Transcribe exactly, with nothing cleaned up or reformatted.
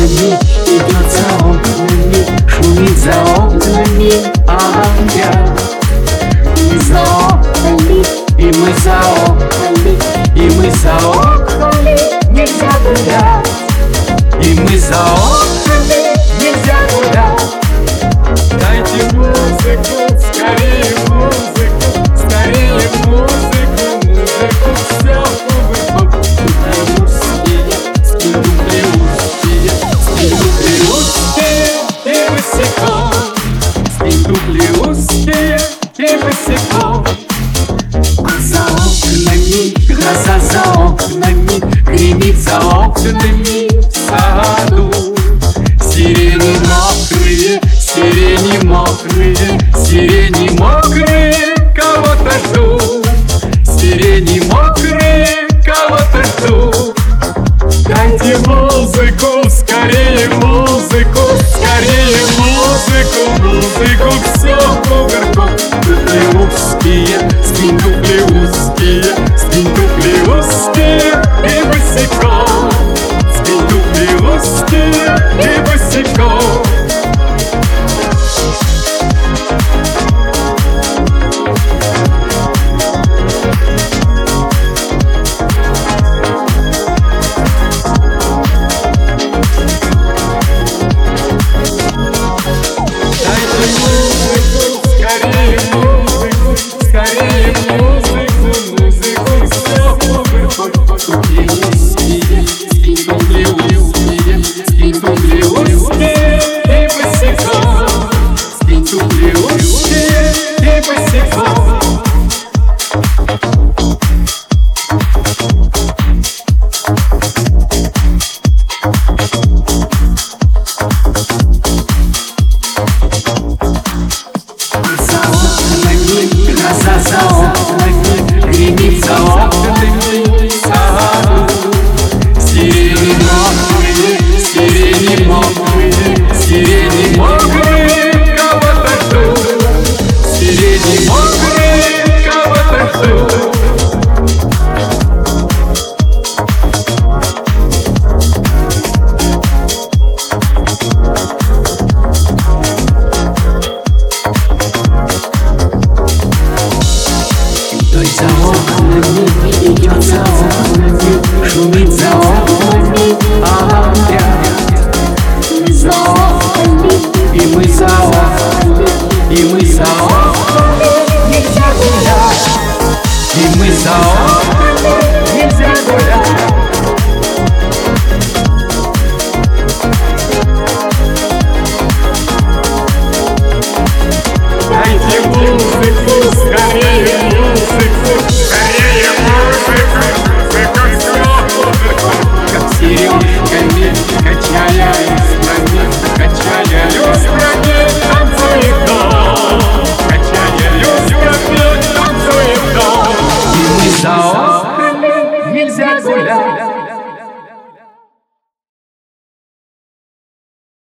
окнами, идет за окнами, шумит за окнами ангел. И за окнами, и мы за окнами, и мы за окнами нельзя гулять. И мы за окнами нельзя гулять. Дайте музыку, скорее музыку, скорее музыку, музыку, все музыку. Скинду плеуские, скинду плеуские, И босиком, скинду плеуские и босиком. За окнами, гроза за окнами, гремит за окнами в саду. Сирени мокрые, сирени мокрые, сирени мокрые, кого-то ждут. Сирени мокрые, кого-то ждут. дайте музыку, скорее музыку, скорее музыку, музыку, все поверху. Плеуские, скинду плеуские, скинду плеуские И босиком, скинду плеуские и босиком. Дайте музыку, скорее музыку, скорее музыку, музыку, все поверху. Плеуские, скинду плеуские, скинду плеуские И босиком, скинду плеуские и босиком. за окнами, гроза за окнами, гремит за окнами в саду. Сирени мокрые, сирени мокрые, сирени мокрые, кого-то ждут. Сирени мокрые, кого-то ждут. Идет за окнами, идет за окнами, шумит за окнами ангел. И за окнами, и мы за окнами, и мы за окнами нельзя гулять. И мы за окнами